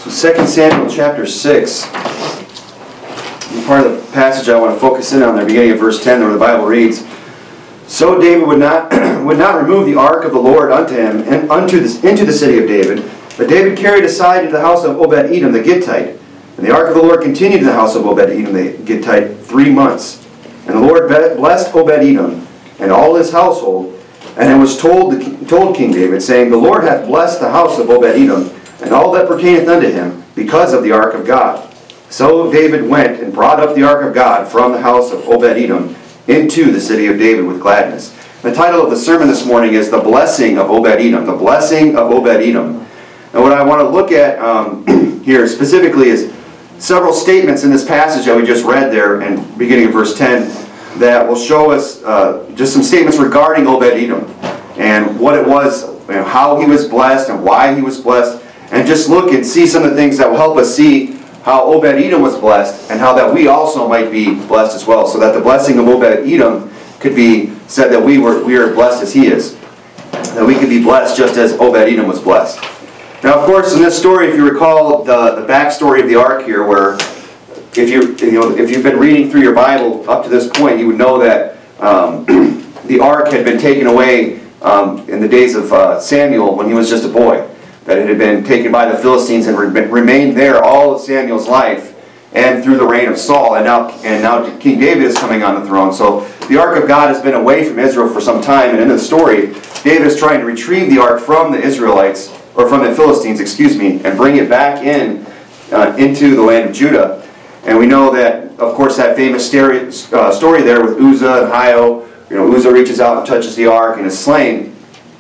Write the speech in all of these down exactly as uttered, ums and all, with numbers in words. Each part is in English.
So Second Samuel chapter six, part of the passage I want to focus in on there, beginning of verse ten, where the Bible reads, "So David would not would not remove the ark of the Lord unto him and unto this, into the city of David, but David carried aside into the house of Obed-Edom the Gittite. And the ark of the Lord continued in the house of Obed-Edom the Gittite three months. And the Lord blessed Obed-Edom and all his household. And it was told, told King David, saying, The Lord hath blessed the house of Obed-Edom, and all that pertaineth unto him, because of the ark of God. So David went and brought up the ark of God from the house of Obed-Edom into the city of David with gladness." The title of the sermon this morning is The Blessing of Obed-Edom. The Blessing of Obed-Edom. And what I want to look at um, here specifically is several statements in this passage that we just read there, and beginning of verse ten, that will show us uh, just some statements regarding Obed-Edom and what it was, you know, how he was blessed and why he was blessed, and just look and see some of the things that will help us see how Obed-Edom was blessed and how that we also might be blessed as well, so that the blessing of Obed-Edom could be said that we were we are blessed as he is, that we could be blessed just as Obed-Edom was blessed. Now, of course, in this story, if you recall the the backstory of the ark here, where if you you know if you've been reading through your Bible up to this point, you would know that um, the ark had been taken away um, in the days of uh, Samuel when he was just a boy. That it had been taken by the Philistines and re remained there all of Samuel's life and through the reign of Saul, and now and now King David is coming on the throne. So the ark of God has been away from Israel for some time, and in the story, David is trying to retrieve the ark from the Israelites, or from the Philistines, excuse me, and bring it back in uh, into the land of Judah. And we know that, of course, that famous story, uh, story there with Uzzah and Ahio. You know, Uzzah reaches out and touches the ark and is slain.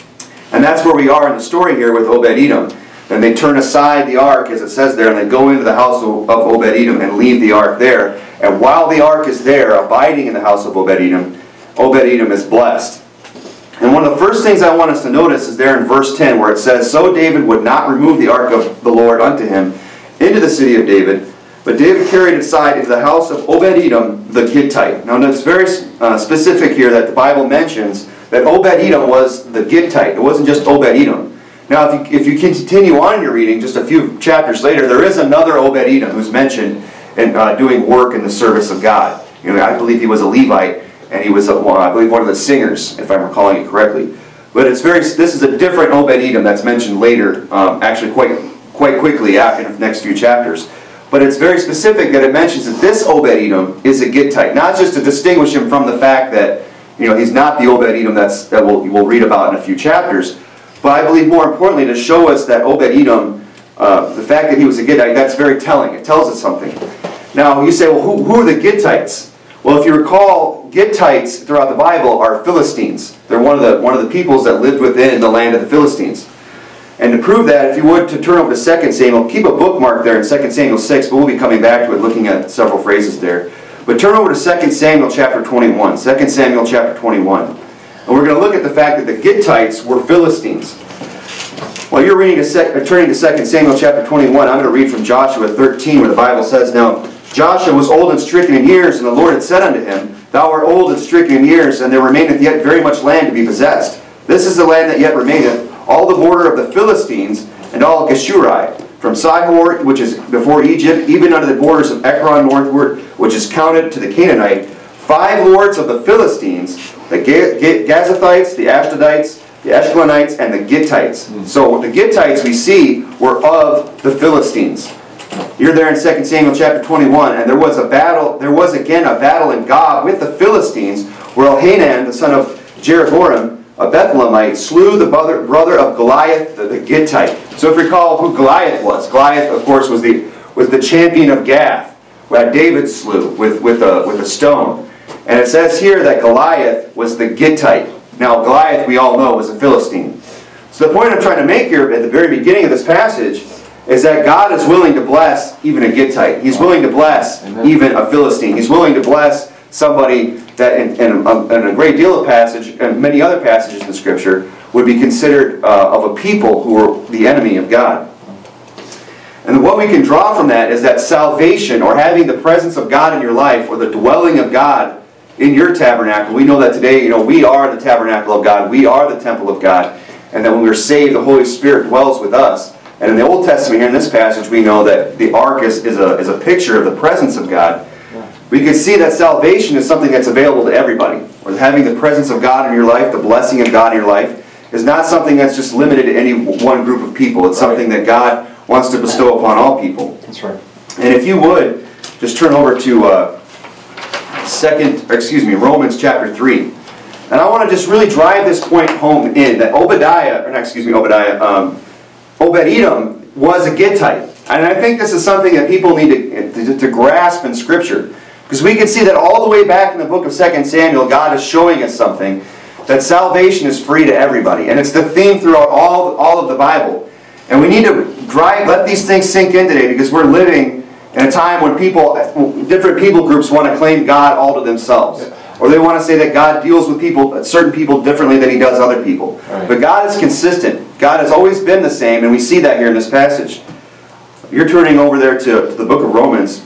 And that's where we are in the story here with Obed-Edom. And they turn aside the ark, as it says there, and they go into the house of Obed-Edom and leave the ark there. And while the ark is there, abiding in the house of Obed-Edom, Obed-Edom is blessed. And one of the first things I want us to notice is there in verse ten, where it says, "So David would not remove the ark of the Lord unto him into the city of David, but David carried it aside into the house of Obed-Edom the Gittite." Now, it's very uh, specific here that the Bible mentions that Obed-Edom was the Gittite. It wasn't just Obed-Edom. Now, if you, if you continue on in your reading, just a few chapters later, there is another Obed-Edom who's mentioned in uh, doing work in the service of God. You know, I believe he was a Levite, and he was, a, well, I believe, one of the singers, if I'm recalling it correctly. But it's very. This is a different Obed-Edom that's mentioned later, um, actually quite quite quickly after the next few chapters. But it's very specific that it mentions that this Obed-Edom is a Gittite, not just to distinguish him from the fact that, you know, he's not the Obed-Edom that's, that we'll, we'll read about in a few chapters. But I believe more importantly to show us that Obed-Edom, uh, the fact that he was a Gittite, that's very telling. It tells us something. Now, you say, well, who, who are the Gittites? Well, if you recall, Gittites throughout the Bible are Philistines. They're one of the, one of the peoples that lived within the land of the Philistines. And to prove that, if you would, to turn over to Second Samuel, keep a bookmark there in Second Samuel six, but we'll be coming back to it, looking at several phrases there. But turn over to Second Samuel chapter twenty-one. Second Samuel chapter twenty-one. And we're going to look at the fact that the Gittites were Philistines. While you're reading to turning to Second Samuel chapter twenty-one, I'm going to read from Joshua thirteen, where the Bible says, "Now Joshua was old and stricken in years, and the Lord had said unto him, Thou art old and stricken in years, and there remaineth yet very much land to be possessed. This is the land that yet remaineth, all the border of the Philistines, and all Geshuri, from Sihor, which is before Egypt, even unto the borders of Ekron northward, which is counted to the Canaanite, five lords of the Philistines, the Gazathites, the Ashdodites, the Ashkelonites, and the Gittites." Mm. So the Gittites we see were of the Philistines. You're there in Second Samuel chapter twenty-one, and there was a battle, there was again a battle in Gob with the Philistines, where Elhanan, the son of Jeroboam, a Bethlehemite, slew the brother, brother of Goliath, the, the Gittite. So if you recall who Goliath was, Goliath, of course, was the was the champion of Gath, that David slew with, with, a, with a stone. And it says here that Goliath was the Gittite. Now, Goliath, we all know, was a Philistine. So the point I'm trying to make here at the very beginning of this passage is that God is willing to bless even a Gittite. He's willing to bless Amen. Even a Philistine. He's willing to bless somebody that in, in, a, in a great deal of passage, and many other passages in the Scripture, would be considered uh, of a people who were the enemy of God. And what we can draw from that is that salvation, or having the presence of God in your life, or the dwelling of God in your tabernacle, we know that today, you know, we are the tabernacle of God, we are the temple of God, and that when we're saved, the Holy Spirit dwells with us. And in the Old Testament, here in this passage, we know that the ark is, is, a, is a picture of the presence of God. We can see that salvation is something that's available to everybody. Or having the presence of God in your life, the blessing of God in your life, is not something that's just limited to any one group of people. It's something that God wants to bestow upon all people. That's right. And if you would, just turn over to uh, second, or excuse me, Romans chapter three. And I want to just really drive this point home in that Obadiah, or not, excuse me, Obadiah, um, Obed-Edom was a Gittite. And I think this is something that people need to, to, to grasp in Scripture. Because we can see that all the way back in the book of Second Samuel, God is showing us something, that salvation is free to everybody. And it's the theme throughout all, all of the Bible. And we need to drive, let these things sink in today, because we're living in a time when people, different people groups want to claim God all to themselves. Or they want to say that God deals with people, certain people differently than He does other people. Right. But God is consistent. God has always been the same, and we see that here in this passage. You're turning over there to, to the book of Romans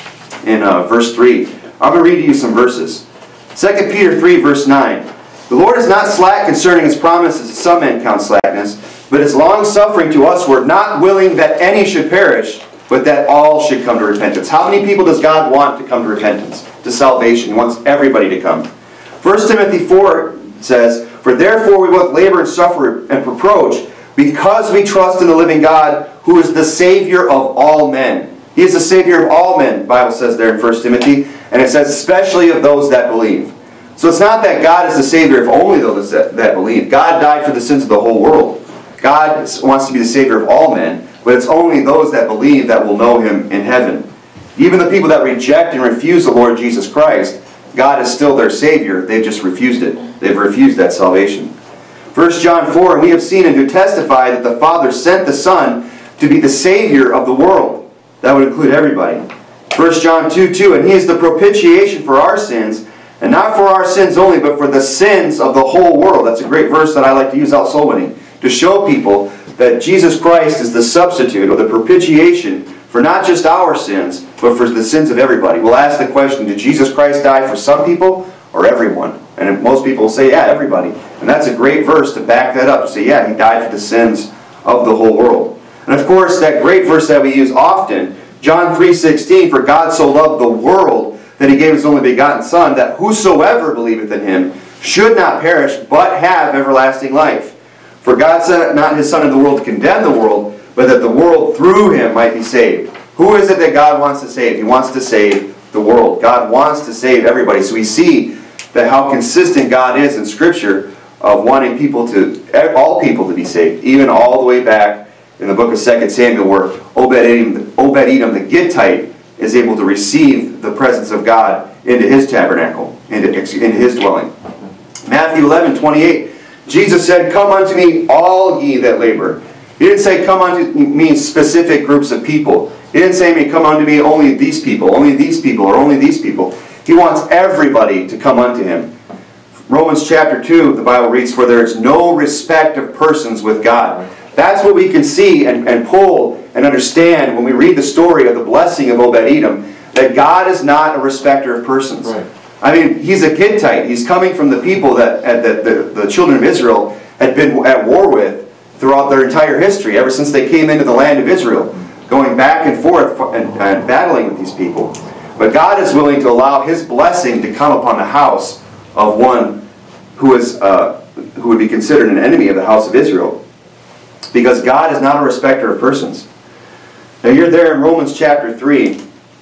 in uh, verse three. I'm going to read to you some verses. Second Peter three, verse nine. The Lord is not slack concerning His promises, as some men count slackness, but is long-suffering to usward, not willing that any should perish, but that all should come to repentance. How many people does God want to come to repentance, to salvation? He wants everybody to come. First Timothy four says, For therefore we both labor and suffer and reproach, because we trust in the living God, who is the Savior of all men. He is the Savior of all men, the Bible says there in First Timothy, and it says especially of those that believe. So it's not that God is the Savior of only those that, that believe. God died for the sins of the whole world. God wants to be the Savior of all men, but it's only those that believe that will know Him in heaven. Even the people that reject and refuse the Lord Jesus Christ, God is still their Savior. They've just refused it. They've refused that salvation. First John four, And we have seen and do testify that the Father sent the Son to be the Savior of the world. That would include everybody. First John two two, And He is the propitiation for our sins, and not for our sins only, but for the sins of the whole world. That's a great verse that I like to use out so many, to show people that Jesus Christ is the substitute or the propitiation for not just our sins, but for the sins of everybody. We'll ask the question, did Jesus Christ die for some people or everyone? And most people will say, yeah, everybody. And that's a great verse to back that up, to say, yeah, He died for the sins of the whole world. And of course, that great verse that we use often, John three sixteen, For God so loved the world that He gave His only begotten Son, that whosoever believeth in Him should not perish, but have everlasting life. For God sent not His Son into the world to condemn the world, but that the world through Him might be saved. Who is it that God wants to save? He wants to save the world. God wants to save everybody. So we see that how consistent God is in Scripture of wanting people to, all people to be saved, even all the way back in the book of Second Samuel, where Obed-Edom, Obed-Edom the Gittite is able to receive the presence of God into his tabernacle, into, into his dwelling. Matthew eleven twenty-eight, Jesus said, Come unto me, all ye that labor. He didn't say, come unto me specific groups of people. He didn't say, me, come unto me only these people, only these people, or only these people. He wants everybody to come unto Him. Romans chapter two, the Bible reads, For there is no respect of persons with God. That's what we can see and, and pull and understand when we read the story of the blessing of Obed-Edom, that God is not a respecter of persons. Right. I mean, he's a Gittite. He's coming from the people that, that the, the children of Israel had been at war with throughout their entire history, ever since they came into the land of Israel, going back and forth and, and battling with these people. But God is willing to allow His blessing to come upon the house of one who is uh, who would be considered an enemy of the house of Israel, because God is not a respecter of persons. Now you're there in Romans chapter three,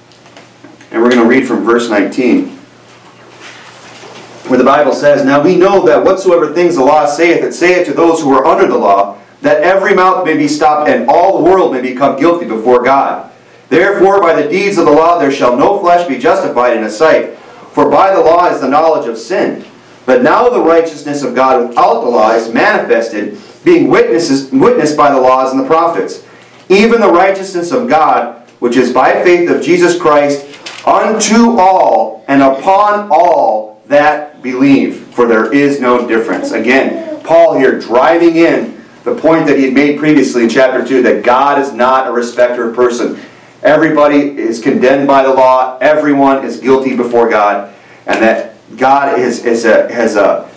and we're going to read from verse nineteen, where the Bible says, Now we know that whatsoever things the law saith, it saith to those who are under the law, that every mouth may be stopped, and all the world may become guilty before God. Therefore by the deeds of the law there shall no flesh be justified in His sight, for by the law is the knowledge of sin. But now the righteousness of God without the law is manifested, being witnesses, witnessed by the laws and the prophets, even the righteousness of God, which is by faith of Jesus Christ, unto all and upon all that believe, for there is no difference. Again, Paul here driving in the point that he had made previously in chapter two, that God is not a respecter of person. Everybody is condemned by the law. Everyone is guilty before God. And that God is, is a, has a,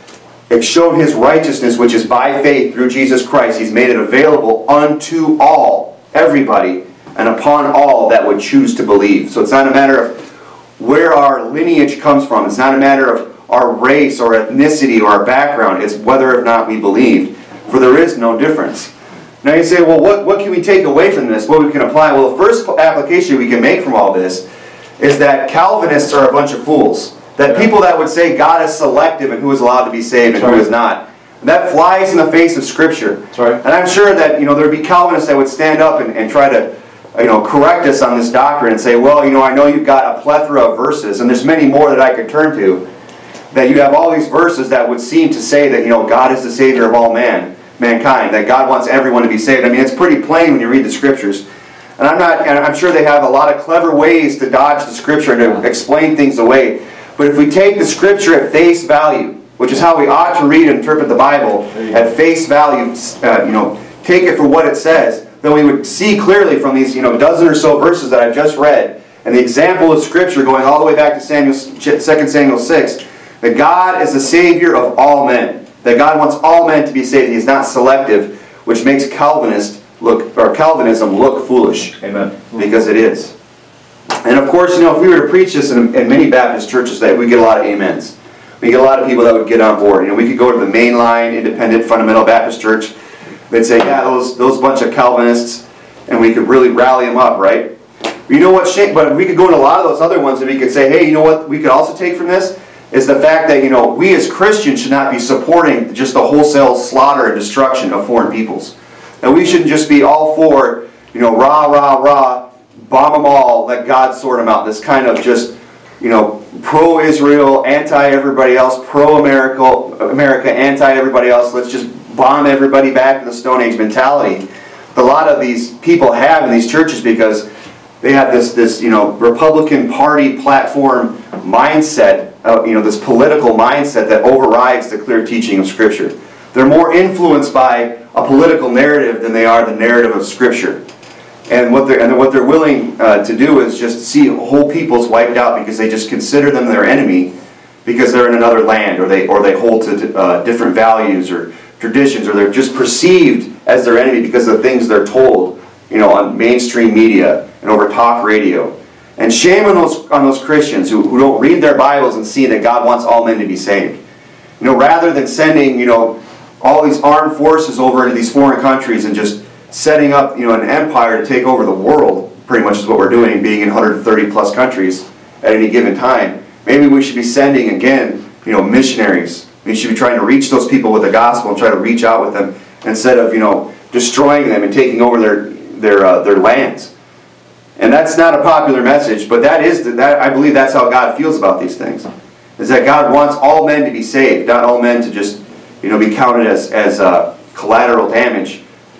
It's shown His righteousness, which is by faith through Jesus Christ. He's made it available unto all, everybody, and upon all that would choose to believe. So it's not a matter of where our lineage comes from. It's not a matter of our race or ethnicity or our background. It's whether or not we believed. For there is no difference. Now you say, well, what, what can we take away from this? What we can apply? Well, the first application we can make from all this is that Calvinists are a bunch of fools. That yeah. people that would say God is selective and who is allowed to be saved and That's who right. is not. And that flies in the face of Scripture. That's right. And I'm sure that you know there would be Calvinists that would stand up and, and try to you know, correct us on this doctrine and say, well, you know, I know you've got a plethora of verses, and there's many more that I could turn to, that you have all these verses that would seem to say that, you know, God is the Savior of all man, mankind, that God wants everyone to be saved. I mean, it's pretty plain when you read the Scriptures. And I'm not, and I'm sure they have a lot of clever ways to dodge the Scripture and to explain things away. But if we take the Scripture at face value, which is how we ought to read and interpret the Bible, at face value, uh, you know, take it for what it says, then we would see clearly from these, you know, dozen or so verses that I've just read, and the example of Scripture going all the way back to Samuel, Second Samuel six, that God is the Savior of all men. That God wants all men to be saved. He is not selective, which makes Calvinist look, or Calvinism look foolish. Amen. Because it is. And of course, you know, if we were to preach this in, in many Baptist churches, that we get a lot of amens. We get a lot of people that would get on board. You know, we could go to the mainline, independent, fundamental Baptist church. They'd say, yeah, those those bunch of Calvinists, and we could really rally them up, right? But you know what, Shane? But we could go into a lot of those other ones, and we could say, hey, you know what? We could also take from this is the fact that you know we as Christians should not be supporting just the wholesale slaughter and destruction of foreign peoples. And we shouldn't just be all for you know rah rah rah, bomb them all, let God sort them out. This kind of just you know pro-Israel, anti-everybody else, pro-America, America, anti-everybody else. Let's just bomb everybody back to the Stone Age mentality that a lot of these people have in these churches because they have this, this you know, Republican Party platform mindset, uh, you know, this political mindset that overrides the clear teaching of Scripture. They're more influenced by a political narrative than they are the narrative of Scripture. And what they're, and what they're willing uh, to do is just see whole peoples wiped out because they just consider them their enemy because they're in another land or they, or they hold to uh, different values or traditions, or they're just perceived as their enemy because of the things they're told, you know, on mainstream media and over talk radio. And shame on those on those Christians who, who don't read their Bibles and see that God wants all men to be saved. You know, rather than sending, you know, all these armed forces over into these foreign countries and just setting up, you know, an empire to take over the world, pretty much is what we're doing, being in one hundred thirty plus countries at any given time. Maybe we should be sending again, you know, missionaries. We should be trying to reach those people with the gospel and try to reach out with them instead of, you know, destroying them and taking over their their uh, their lands. And that's not a popular message, but that is the, that I believe that's how God feels about these things. Is that God wants all men to be saved, not all men to just, you know, be counted as as uh, collateral damage.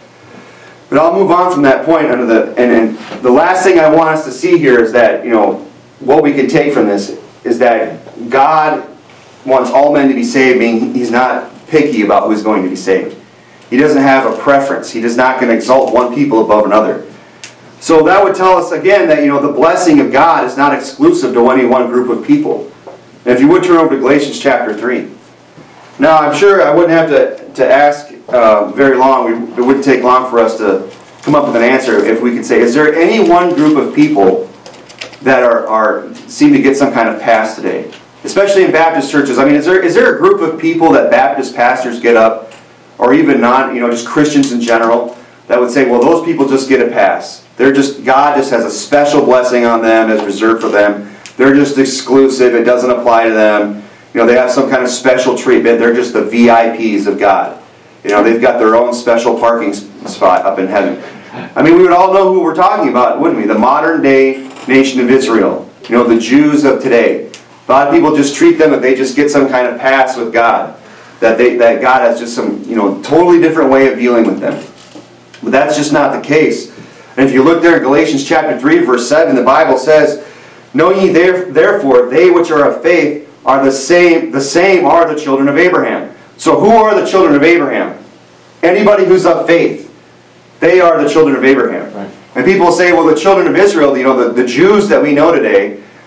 But I'll move on from that point under the and, and the last thing I want us to see here is that, you know, what we can take from this is that God wants all men to be saved, meaning He's not picky about who's going to be saved. He doesn't have a preference. He is not going to exalt one people above another. So that would tell us again that, you know, the blessing of God is not exclusive to any one group of people. And if you would turn over to Galatians chapter three. Now, I'm sure I wouldn't have to, to ask uh, very long. We, it wouldn't take long for us to come up with an answer if we could say, is there any one group of people that are, are seem to get some kind of pass today? Especially in Baptist churches. I mean, is there is there a group of people that Baptist pastors get up, or even non, you know, just Christians in general, that would say, well, those people just get a pass. They're just, God just has a special blessing on them as reserved for them. They're just exclusive. It doesn't apply to them. You know, they have some kind of special treatment. They're just the V I Ps of God. You know, they've got their own special parking spot up in heaven. I mean, we would all know who we're talking about, wouldn't we? The modern day nation of Israel. You know, the Jews of today. A lot of people just treat them that they just get some kind of pass with God. That they that God has just some, you know, totally different way of dealing with them. But that's just not the case. And if you look there in Galatians chapter three, verse seven, the Bible says, "Know ye therefore, they which are of faith are the same, the same are the children of Abraham." So who are the children of Abraham? Anybody who's of faith. They are the children of Abraham. Right. And people say, well, the children of Israel, you know, the, the Jews that we know today,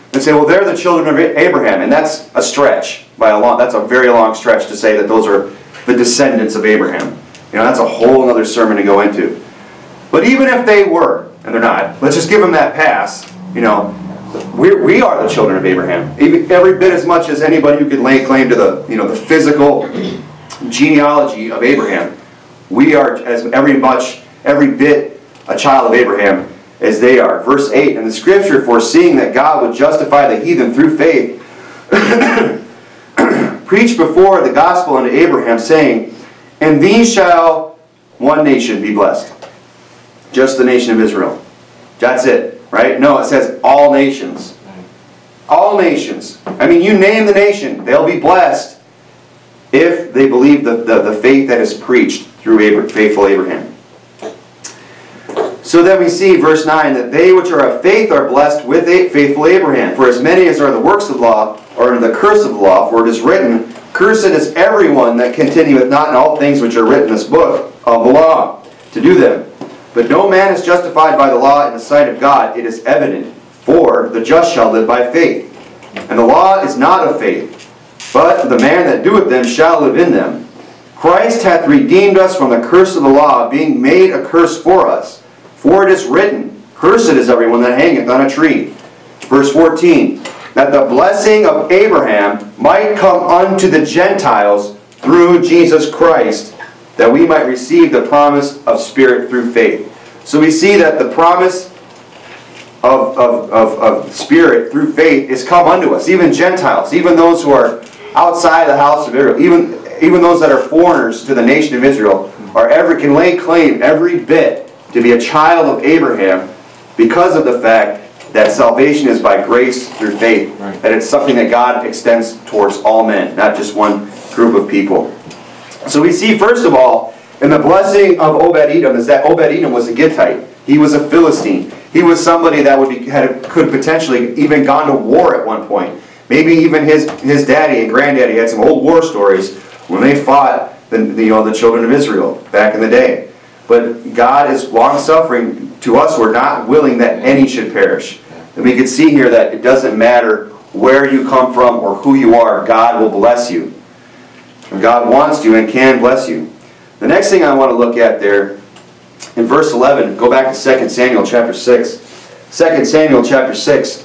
and say, well, they're the children of Abraham. And that's a stretch. By a long, that's a very long stretch to say that those are the descendants of Abraham. You know, that's a whole other sermon to go into. But even if they were, and they're not, let's just give them that pass. You know, we're, we are the children of Abraham. Even, every bit as much as anybody who could lay claim to the, you know, the physical genealogy of Abraham. We are as every much, every bit a child of Abraham as they are. Verse eight, and the scripture, foreseeing that God would justify the heathen through faith, preached before the gospel unto Abraham, saying, and these shall one nation be blessed. Just the nation of Israel. That's it, right? No, it says all nations. All nations. I mean, you name the nation, they'll be blessed if they believe the, the, the faith that is preached through Abraham, faithful Abraham. So then we see, verse nine, that they which are of faith are blessed with a faithful Abraham. For as many as are the works of the law, or in the curse of the law, for it is written, cursed is everyone that continueth not in all things which are written in this book of the law, to do them. But no man is justified by the law in the sight of God. It is evident, for the just shall live by faith. And the law is not of faith, but the man that doeth them shall live in them. Christ hath redeemed us from the curse of the law, being made a curse for us. For it is written, cursed is everyone that hangeth on a tree. Verse fourteen, that the blessing of Abraham might come unto the Gentiles through Jesus Christ, that we might receive the promise of Spirit through faith. So we see that the promise of, of, of, of Spirit through faith is come unto us. Even Gentiles, even those who are outside the house of Israel, even, even those that are foreigners to the nation of Israel, are every, can lay claim every bit to be a child of Abraham because of the fact that salvation is by grace through faith. Right. That it's something that God extends towards all men, not just one group of people. So we see, first of all, in the blessing of Obed-Edom, is that Obed-Edom was a Gittite. He was a Philistine. He was somebody that would be, had, could potentially even gone to war at one point. Maybe even his, his daddy and granddaddy had some old war stories when they fought the, the, you know, the children of Israel back in the day. But God is long-suffering to us. We're not willing that any should perish. And we can see here that it doesn't matter where you come from or who you are, God will bless you. And God wants to and can bless you. The next thing I want to look at there, in verse eleven, go back to Second Samuel chapter six. Second Samuel chapter six.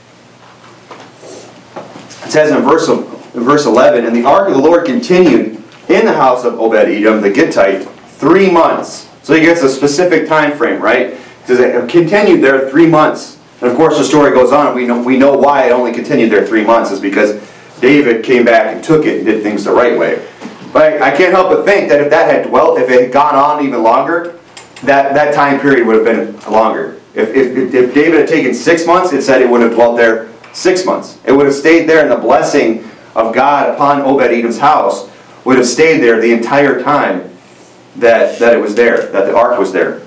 It says in verse, in verse eleven, and the ark of the Lord continued in the house of Obed-Edom the Gittite three months. So he gets a specific time frame, right? It says it continued there three months. And of course the story goes on. We know, we know why it only continued there three months. Is because David came back and took it and did things the right way. But I can't help but think that if that had dwelt, if it had gone on even longer, that, that time period would have been longer. If, if, if David had taken six months, it said it would have dwelt there six months. It would have stayed there, and the blessing of God upon Obed-Edom's house would have stayed there the entire time that, that it was there, that the ark was there.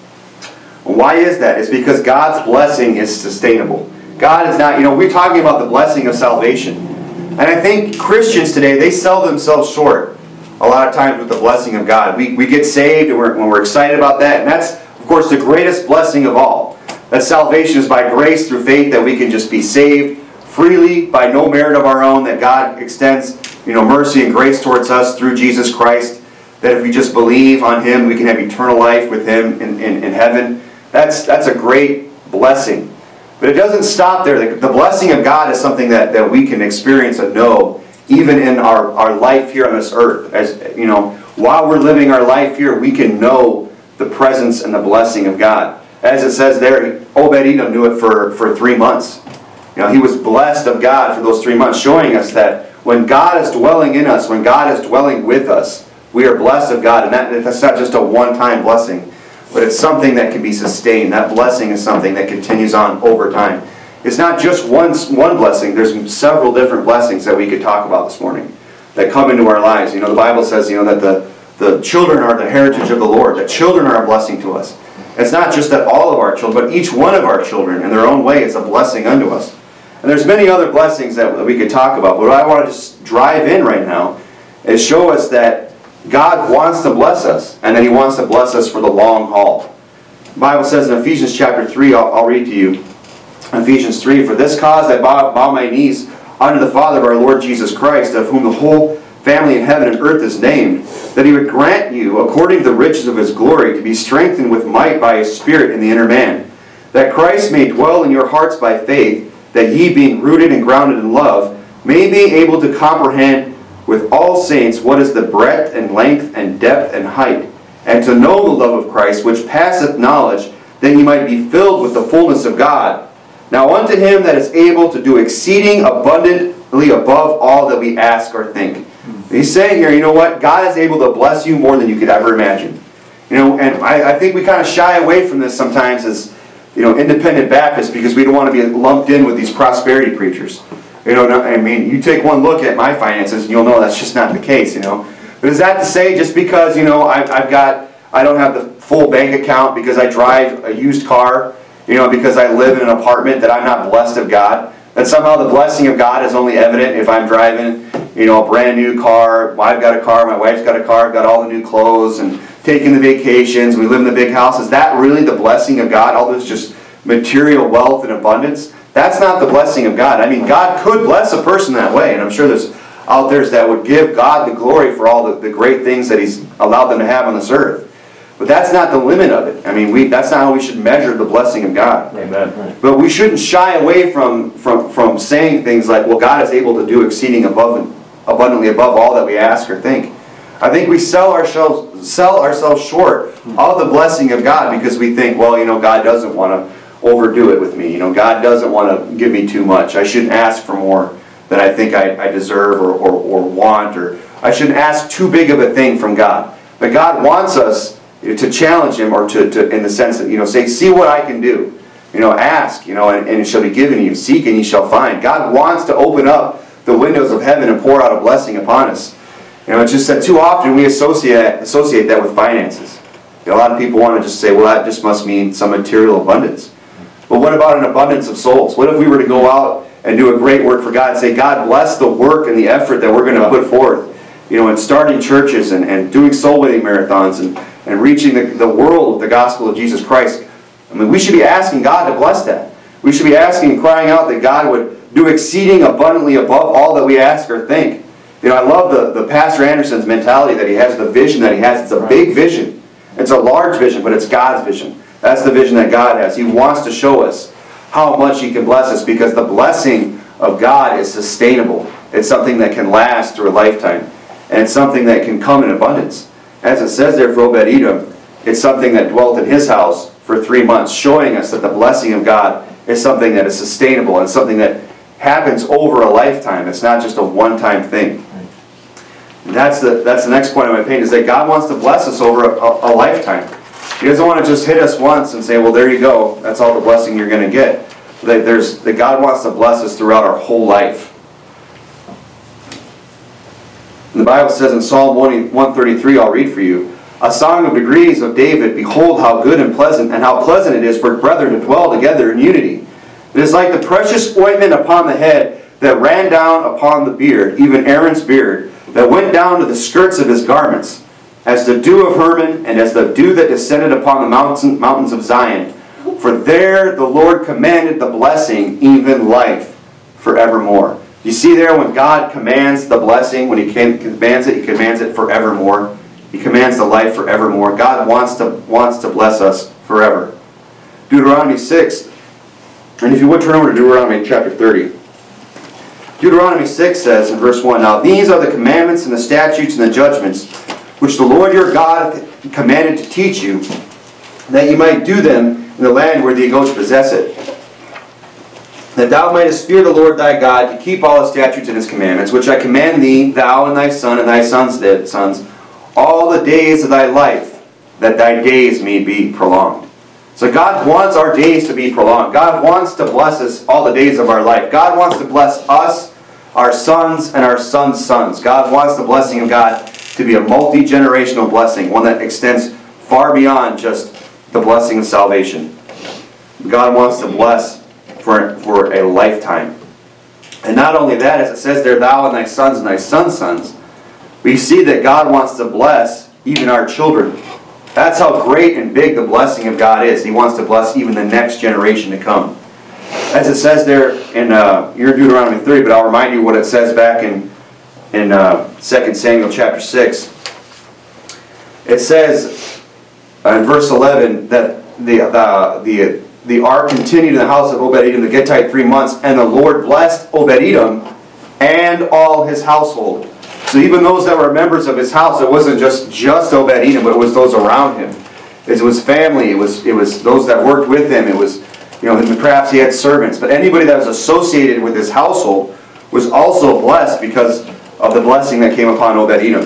Why is that? It's because God's blessing is sustainable. God is not, you know, we're talking about the blessing of salvation. And I think Christians today, they sell themselves short a lot of times with the blessing of God. We, we get saved and we're, when we're excited about that. And that's, of course, the greatest blessing of all. That salvation is by grace through faith, that we can just be saved freely by no merit of our own, that God extends, you know, mercy and grace towards us through Jesus Christ. That if we just believe on Him, we can have eternal life with Him in, in, in heaven. That's, that's a great blessing. But it doesn't stop there. The, the blessing of God is something that, that we can experience and know even in our, our life here on this earth. As you know, while we're living our life here, we can know the presence and the blessing of God. As it says there, Obed-Edom knew it for, for three months. You know, he was blessed of God for those three months, showing us that when God is dwelling in us, when God is dwelling with us, we are blessed of God. And that, that's not just a one-time blessing, but it's something that can be sustained. That blessing is something that continues on over time. It's not just one, one blessing. There's several different blessings that we could talk about this morning that come into our lives. You know, the Bible says, you know, that the, the children are the heritage of the Lord. That children are a blessing to us. It's not just that all of our children, but each one of our children in their own way is a blessing unto us. And there's many other blessings that we could talk about. But what I want to just drive in right now is show us that God wants to bless us, and that He wants to bless us for the long haul. The Bible says in Ephesians chapter three, I'll, I'll read to you. Ephesians three, for this cause I bow, bow my knees unto the Father of our Lord Jesus Christ, of whom the whole family in heaven and earth is named, that he would grant you, according to the riches of his glory, to be strengthened with might by his Spirit in the inner man, that Christ may dwell in your hearts by faith, that ye, being rooted and grounded in love, may be able to comprehend with all saints what is the breadth and length and depth and height, and to know the love of Christ, which passeth knowledge, that ye might be filled with the fullness of God. Now unto him that is able to do exceeding abundantly above all that we ask or think. He's saying here, you know what? God is able to bless you more than you could ever imagine. You know, and I, I think we kind of shy away from this sometimes as, you know, independent Baptists, because we don't want to be lumped in with these prosperity preachers. You know, I mean, you take one look at my finances and you'll know that's just not the case, you know. But is that to say just because, you know, I've, I've got, I don't have the full bank account because I drive a used car, you know, because I live in an apartment, that I'm not blessed of God? That somehow the blessing of God is only evident if I'm driving, you know, a brand new car. I've got a car, my wife's got a car, I've got all the new clothes and taking the vacations, we live in the big house. Is that really the blessing of God? All this just material wealth and abundance? That's not the blessing of God. I mean, God could bless a person that way, and I'm sure there's out there that would give God the glory for all the, the great things that he's allowed them to have on this earth. But that's not the limit of it. I mean, we, that's not how we should measure the blessing of God. Amen. But we shouldn't shy away from, from, from saying things like, well, God is able to do exceeding above, abundantly above all that we ask or think. I think we sell ourselves, sell ourselves short of the blessing of God because we think, well, you know, God doesn't want to overdo it with me. You know, God doesn't want to give me too much. I shouldn't ask for more than I think I, I deserve or, or, or want. Or I shouldn't ask too big of a thing from God. But God wants us to challenge him, or to, to in the sense that, you know, say, see what I can do. You know, ask, you know, and, and it shall be given you. Seek and ye shall find. God wants to open up the windows of heaven and pour out a blessing upon us. You know, it's just that too often we associate, associate that with finances. You know, a lot of people want to just say, well, that just must mean some material abundance. But what about an abundance of souls? What if we were to go out and do a great work for God and say, God, bless the work and the effort that we're going to put forth, you know, in starting churches and, and doing soul winning marathons and, and reaching the, the world with the gospel of Jesus Christ. I mean, we should be asking God to bless that. We should be asking and crying out that God would do exceeding abundantly above all that we ask or think. You know, I love the, the Pastor Anderson's mentality that he has, the vision that he has. It's a big vision. It's a large vision, but it's God's vision. That's the vision that God has. He wants to show us how much he can bless us, because the blessing of God is sustainable. It's something that can last through a lifetime. And it's something that can come in abundance. As it says there for Obed-Edom, it's something that dwelt in his house for three months, showing us that the blessing of God is something that is sustainable and something that happens over a lifetime. It's not just a one-time thing. And that's the, that's the next point on my page, is that God wants to bless us over a, a, a lifetime. He doesn't want to just hit us once and say, well, there you go. That's all the blessing you're going to get. That, there's, that God wants to bless us throughout our whole life. And the Bible says in Psalm one thirty-three, I'll read for you, a song of degrees of David, behold how good and pleasant, and how pleasant it is for brethren to dwell together in unity. It is like the precious ointment upon the head that ran down upon the beard, even Aaron's beard, that went down to the skirts of his garments, as the dew of Hermon, and as the dew that descended upon the mountain, mountains of Zion. For there the Lord commanded the blessing, even life, forevermore. You see there, when God commands the blessing, when he commands it, he commands it forevermore. He commands the life forevermore. God wants to, wants to bless us forever. Deuteronomy six, and if you would turn over to Deuteronomy chapter thirty. Deuteronomy six says in verse one, now these are the commandments and the statutes and the judgments which the Lord your God hath commanded to teach you, that you might do them in the land where thee go to possess it. That thou mightest fear the Lord thy God, to keep all his statutes and his commandments, which I command thee, thou and thy son and thy son's sons, all the days of thy life, that thy days may be prolonged. So God wants our days to be prolonged. God wants to bless us all the days of our life. God wants to bless us, our sons, and our sons' sons. God wants the blessing of God to be a multi-generational blessing, one that extends far beyond just the blessing of salvation. God wants to bless for, for a lifetime. And not only that, as it says there, thou and thy sons and thy sons' sons, we see that God wants to bless even our children. That's how great and big the blessing of God is. He wants to bless even the next generation to come. as it says there in uh, your Deuteronomy thirty, but I'll remind you what it says back in, in uh, Second Samuel chapter six. It says uh, in verse eleven that the, the, the, the ark continued in the house of Obed-Edom the Gittite three months, and the Lord blessed Obed-Edom and all his household. So even those that were members of his house, it wasn't just, just Obed-Edom, but it was those around him. It was family, it was, it was those that worked with him, it was, you know, perhaps he had servants, but anybody that was associated with his household was also blessed because of the blessing that came upon Obed-Edom.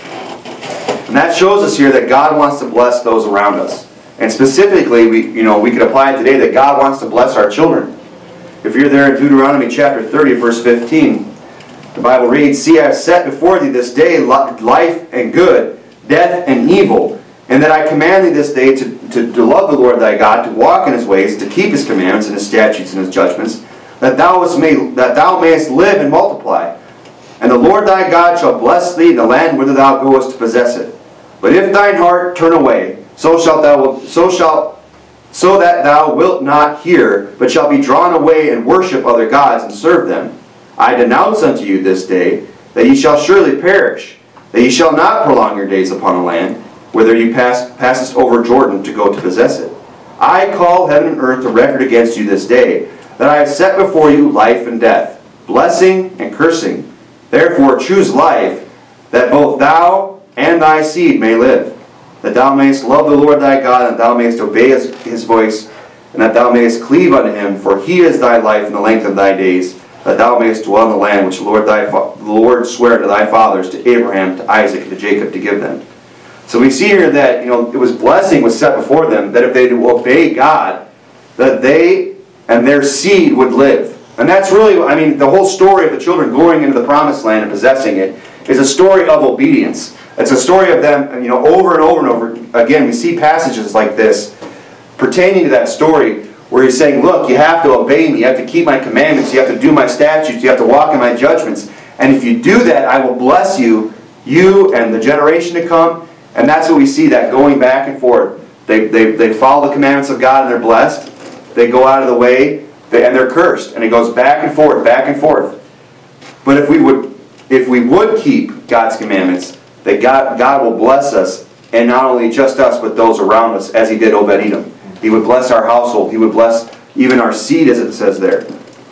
And that shows us here that God wants to bless those around us. And specifically, we, you know, we could apply it today that God wants to bless our children. If you're there in Deuteronomy chapter thirty, verse fifteen, the Bible reads, "See, I have set before thee this day life and good, death and evil, and that I command thee this day to, to, to love the Lord thy God, to walk in his ways, to keep his commandments and his statutes and his judgments, that thou, may, that thou mayest live and multiply. And the Lord thy God shall bless thee in the land whither thou goest to possess it. But if thine heart turn away, so shalt thou, so shalt, so that thou wilt not hear, but shalt be drawn away and worship other gods and serve them, I denounce unto you this day that ye shall surely perish, that ye shall not prolong your days upon a land, whither you pass, passest over Jordan to go to possess it. I call heaven and earth to record against you this day, that I have set before you life and death, blessing and cursing. Therefore choose life, that both thou and thy seed may live, that thou mayest love the Lord thy God, and thou mayest obey his, his voice, and that thou mayest cleave unto him, for he is thy life and the length of thy days, that thou mayest dwell in the land which the Lord, thy, the Lord sware to thy fathers, to Abraham, to Isaac, and to Jacob, to give them." So we see here that, you know, it was blessing was set before them, that if they would obey God, that they and their seed would live. And that's really, I mean, the whole story of the children going into the promised land and possessing it is a story of obedience. It's a story of them, you know, over and over and over again. We see passages like this pertaining to that story where he's saying, look, you have to obey me, you have to keep my commandments, you have to do my statutes, you have to walk in my judgments. And if you do that, I will bless you, you and the generation to come. And that's what we see, that going back and forth. They, they, they follow the commandments of God and they're blessed. They go out of the way they, and they're cursed. And it goes back and forth, back and forth. But if we would, if we would keep God's commandments, that God, God will bless us, and not only just us, but those around us, as he did Obed-Edom. He would bless our household. He would bless even our seed, as it says there.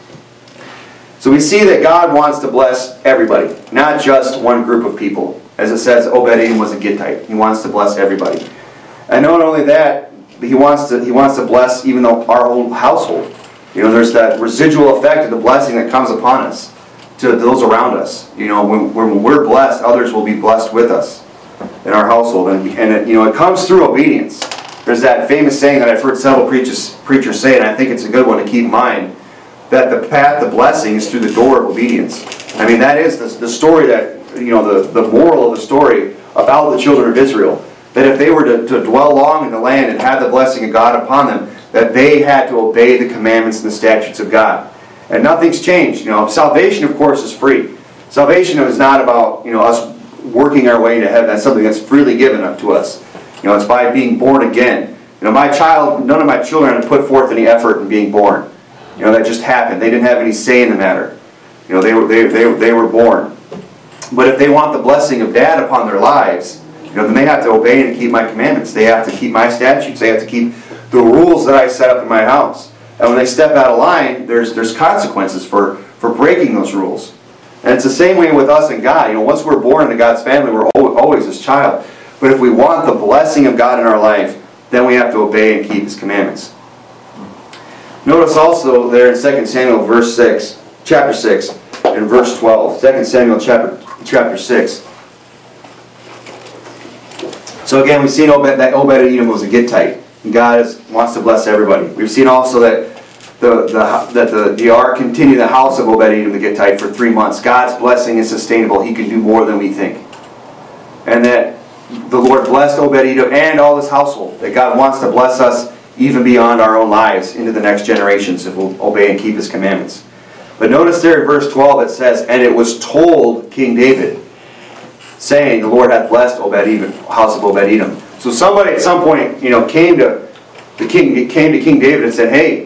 So we see that God wants to bless everybody, not just one group of people. As it says, Obed-Edom was a Gittite. He wants to bless everybody. And not only that, he wants to, he wants to bless even though our whole household. You know, there's that residual effect of the blessing that comes upon us, to those around us. You know, when, when we're blessed, others will be blessed with us in our household. And, and it, you know, it comes through obedience. There's that famous saying that I've heard several preachers, preachers say, and I think it's a good one to keep in mind, that the path to blessing is through the door of obedience. I mean, that is the, the story that, you know, the, the moral of the story about the children of Israel. That if they were to, to dwell long in the land and have the blessing of God upon them, that they had to obey the commandments and the statutes of God. And nothing's changed. You know, salvation, of course, is free. Salvation is not about, you know, us working our way to heaven. That's something that's freely given up to us. You know, it's by being born again. You know, my child, none of my children had to put forth any effort in being born. You know, that just happened. They didn't have any say in the matter. You know, they were they they they were born. But if they want the blessing of Dad upon their lives, you know, then they have to obey and keep my commandments. They have to keep my statutes. They have to keep the rules that I set up in my house. And when they step out of line, there's there's consequences for, for breaking those rules. And it's the same way with us and God. You know, once we're born into God's family, we're always His child. But if we want the blessing of God in our life, then we have to obey and keep His commandments. Notice also there in Second Samuel verse six, chapter six, and verse twelve. Second Samuel chapter chapter six. So again, we've seen Obed, that Obed-Edom was a Gittite. And God is, wants to bless everybody. We've seen also that the, the, that the, the ark continued the house of Obed-Edom the Gittite for three months. God's blessing is sustainable. He can do more than we think. And that the Lord blessed Obed-Edom and all his household. That God wants to bless us even beyond our own lives into the next generations if we'll obey and keep His commandments. But notice there in verse twelve it says, "And it was told King David, saying, the Lord hath blessed Obed-Edom, house of Obed-Edom." So somebody at some point, you know, came to the king, came to King David and said, "Hey,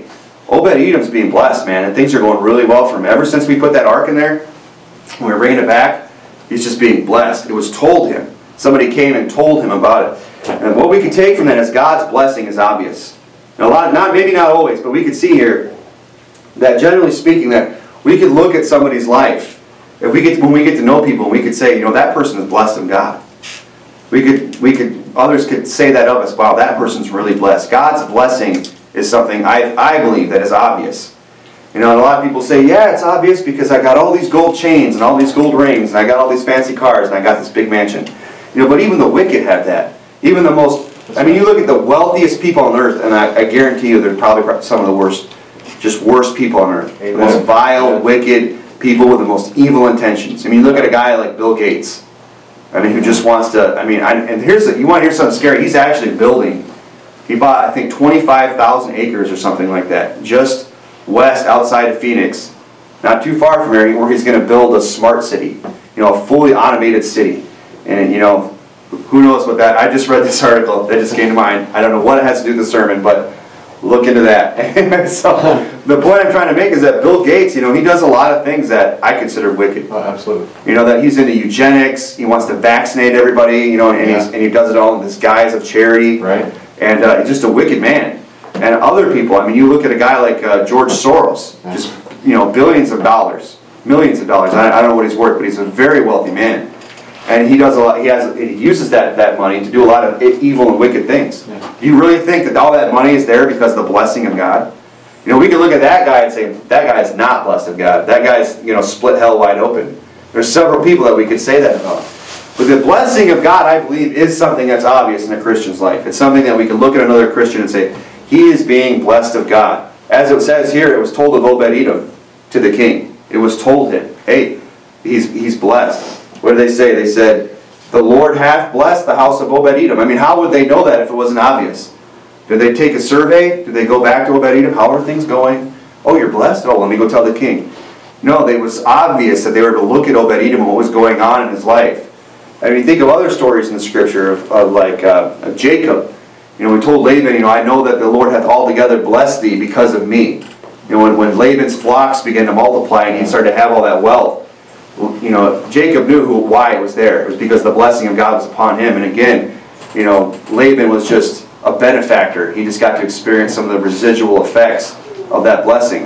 Obed-Edom's being blessed, man, and things are going really well for him. Ever since we put that ark in there, when we we're bringing it back, he's just being blessed. It was told him. Somebody came and told him about it. And what we can take from that is God's blessing is obvious. And a lot, of, not maybe not always, but we can see here that generally speaking, that we could look at somebody's life. If we get when we get to know people, we could say, you know, that person is blessed of God. We could we could others could say that of us. Wow, that person's really blessed. God's blessing is something I I believe that is obvious. You know, and a lot of people say, yeah, it's obvious because I got all these gold chains and all these gold rings and I got all these fancy cars and I got this big mansion. You know, but even the wicked have that. Even the most, I mean, you look at the wealthiest people on earth, and I, I guarantee you they're probably some of the worst, just worst people on earth. Amen. The most vile, wicked people with the most evil intentions. I mean, you look at a guy like Bill Gates. I mean, who just wants to, I mean, I, and here's, the, you want to hear something scary? He's actually building, he bought, I think, twenty-five thousand acres or something like that, just west outside of Phoenix, not too far from here, where he's going to build a smart city, you know, a fully automated city. And, you know, who knows what that, I just read this article that just came to mind. I don't know what it has to do with the sermon, but look into that. So the point I'm trying to make is that Bill Gates, you know, he does a lot of things that I consider wicked. Oh, absolutely. You know, that he's into eugenics, he wants to vaccinate everybody, you know, and, yeah. he's, and he does it all in this guise of charity. Right. And uh, he's just a wicked man. And other people, I mean, you look at a guy like uh, George Soros, yeah. just, you know, billions of dollars, millions of dollars. I, I don't know what he's worth, but he's a very wealthy man. And he does a lot. He has. He uses that, that money to do a lot of evil and wicked things. Yeah. Do you really think that all that money is there because of the blessing of God? You know, we can look at that guy and say that guy is not blessed of God. That guy's, you know, split hell wide open. There's several people that we could say that about. But the blessing of God, I believe, is something that's obvious in a Christian's life. It's something that we can look at another Christian and say he is being blessed of God. As it says here, it was told of Obed-Edom to the king. It was told him, hey, he's he's blessed. What did they say? They said, the Lord hath blessed the house of Obed-Edom. I mean, how would they know that if it wasn't obvious? Did they take a survey? Did they go back to Obed-Edom? How are things going? Oh, you're blessed? Oh, let me go tell the king. No, it was obvious that they were to look at Obed-Edom and what was going on in his life. I mean, think of other stories in the scripture of, of like uh, of Jacob. You know, we told Laban, you know, I know that the Lord hath altogether blessed thee because of me. You know, when, when Laban's flocks began to multiply and he started to have all that wealth, you know, Jacob knew who, why it was there. It was because the blessing of God was upon him. And again, you know, Laban was just a benefactor. He just got to experience some of the residual effects of that blessing.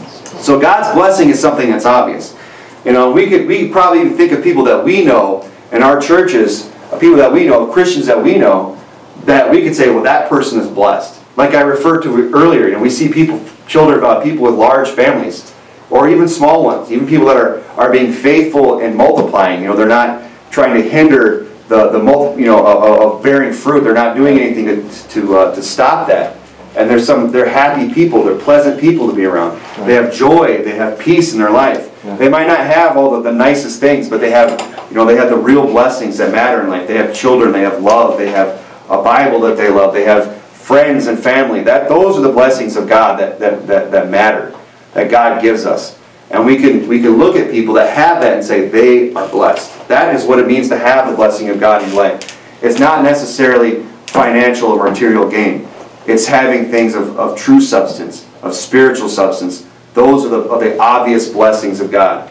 So God's blessing is something that's obvious. You know, we could we probably even think of people that we know in our churches, people that we know, Christians that we know, that we could say, well, that person is blessed. Like I referred to earlier, you know, we see people, children, uh, people with large families, or even small ones, even people that are, are being faithful and multiplying. You know, they're not trying to hinder the the multi, you know of, of bearing fruit. They're not doing anything to to uh, to stop that. And there's some they're happy people. They're pleasant people to be around. Right. They have joy. They have peace in their life. Yeah. They might not have all the, the nicest things, but they have you know they have the real blessings that matter in life. They have children. They have love. They have a Bible that they love. They have friends and family. That those are the blessings of God that that that, that matter, that God gives us. And we can we can look at people that have that and say they are blessed. That is what it means to have the blessing of God in your life. It's not necessarily financial or material gain. It's having things of, of true substance, of spiritual substance. Those are the, are the obvious blessings of God.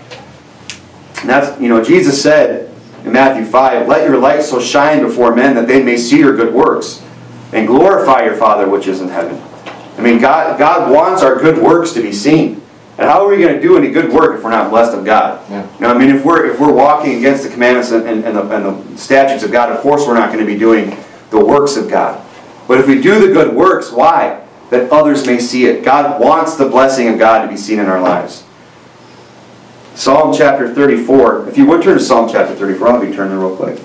And that's, you know, Jesus said in Matthew five, let your light so shine before men that they may see your good works and glorify your Father which is in heaven. I mean, God, God wants our good works to be seen. And how are we going to do any good work if we're not blessed of God? Yeah. You know, I mean, if we're if we're walking against the commandments and, and, and, the, and the statutes of God, of course we're not going to be doing the works of God. But if we do the good works, why? That others may see it. God wants the blessing of God to be seen in our lives. Psalm chapter thirty-four. If you would turn to Psalm chapter thirty-four, I'll be turning there real quick.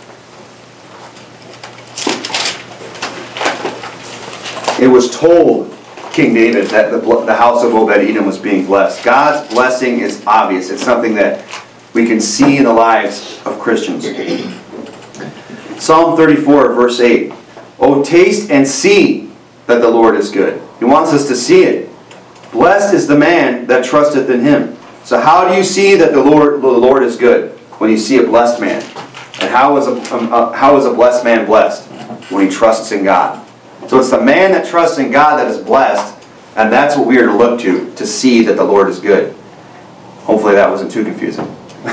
It was told King David that the, the house of Obed-Edom was being blessed. God's blessing is obvious. It's something that we can see in the lives of Christians. Psalm thirty-four, verse eight. Oh, taste and see that the Lord is good. He wants us to see it. Blessed is the man that trusteth in him. So how do you see that the Lord, the Lord is good? When you see a blessed man. And how is a, um, uh, how is a blessed man blessed? When he trusts in God. So it's the man that trusts in God that is blessed. And that's what we are to look to, to see that the Lord is good. Hopefully that wasn't too confusing.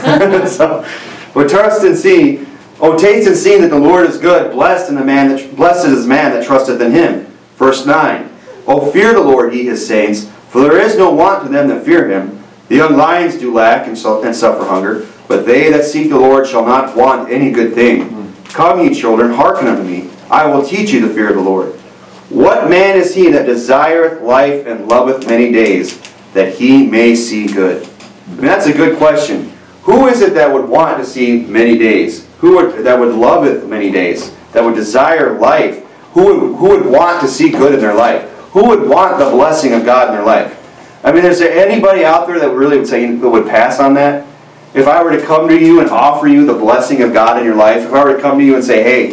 So, but trust and see, oh, taste and see that the Lord is good. Blessed, in the man that, blessed is the man that trusteth in him. Verse nine. Oh, fear the Lord, ye his saints, for there is no want to them that fear him. The young lions do lack and, so, and suffer hunger, but they that seek the Lord shall not want any good thing. Come, ye children, hearken unto me. I will teach you the fear of the Lord. What man is he that desireth life and loveth many days, that he may see good? I mean, that's a good question. Who is it that would want to see many days? Who would, that would loveth many days? That would desire life? Who would, who would want to see good in their life? Who would want the blessing of God in their life? I mean, is there anybody out there that really would say, that would pass on that? If I were to come to you and offer you the blessing of God in your life, if I were to come to you and say, hey,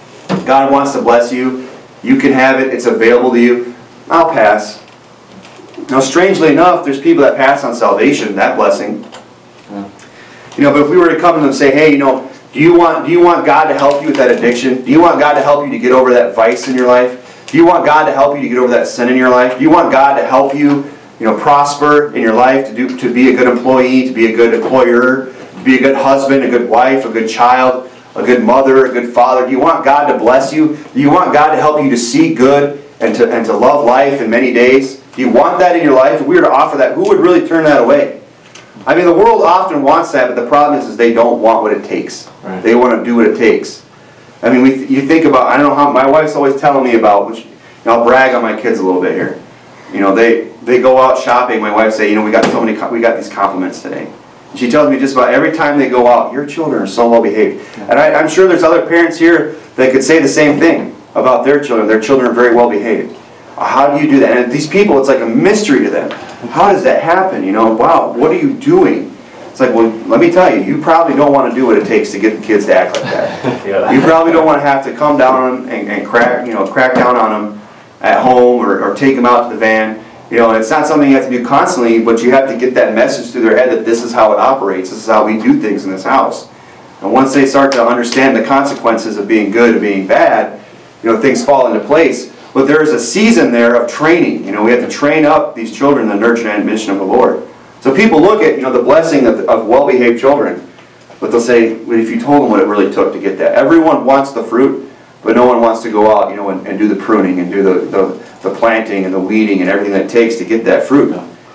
God wants to bless you, you can have it, it's available to you, I'll pass. Now, strangely enough, there's people that pass on salvation, that blessing. Yeah. You know, but if we were to come to them and say, hey, you know, do you want do you want God to help you with that addiction? Do you want God to help you to get over that vice in your life? Do you want God to help you to get over that sin in your life? Do you want God to help you, you know, prosper in your life, to do to be a good employee, to be a good employer, to be a good husband, a good wife, a good child, a good mother, a good father? Do you want God to bless you? Do you want God to help you to see good and to and to love life in many days? Do you want that in your life? If we were to offer that, who would really turn that away? I mean, the world often wants that, but the problem is, is they don't want what it takes. Right. They want to do what it takes. I mean, we you think about, I don't know how, my wife's always telling me about, which, you know, I'll brag on my kids a little bit here. You know, they, they go out shopping, my wife say, you know, we got so many, we got these compliments today. And she tells me just about every time they go out, your children are so well behaved. Yeah. And I, I'm sure there's other parents here that could say the same thing about their children. Their children are very well behaved. How do you do that? And these people, it's like a mystery to them. How does that happen? You know, wow, what are you doing? It's like, well, let me tell you, you probably don't want to do what it takes to get the kids to act like that. Yeah. You probably don't want to have to come down on them and, and crack, you know, crack down on them at home, or, or take them out to the van. You know, and it's not something you have to do constantly, but you have to get that message through their head that this is how it operates. This is how we do things in this house. And once they start to understand the consequences of being good and being bad, you know, things fall into place. But there is a season there of training. You know, we have to train up these children in the nurture and mission of the Lord. So people look at, you know, the blessing of, of well-behaved children, but they'll say, well, if you told them what it really took to get that. Everyone wants the fruit, but no one wants to go out, you know, and, and do the pruning and do the, the, the planting and the weeding and everything that it takes to get that fruit.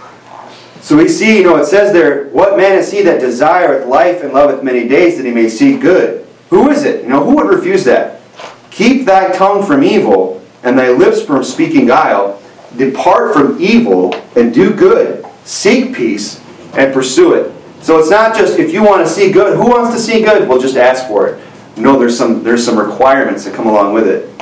So we see, you know, it says there, what man is he that desireth life and loveth many days, that he may see good? Who is it? You know, who would refuse that? Keep thy tongue from evil, and thy lips from speaking guile. Depart from evil and do good. Seek peace and pursue it. So it's not just if you want to see good. Who wants to see good? Well, just ask for it. No, there's some there's some requirements that come along with it.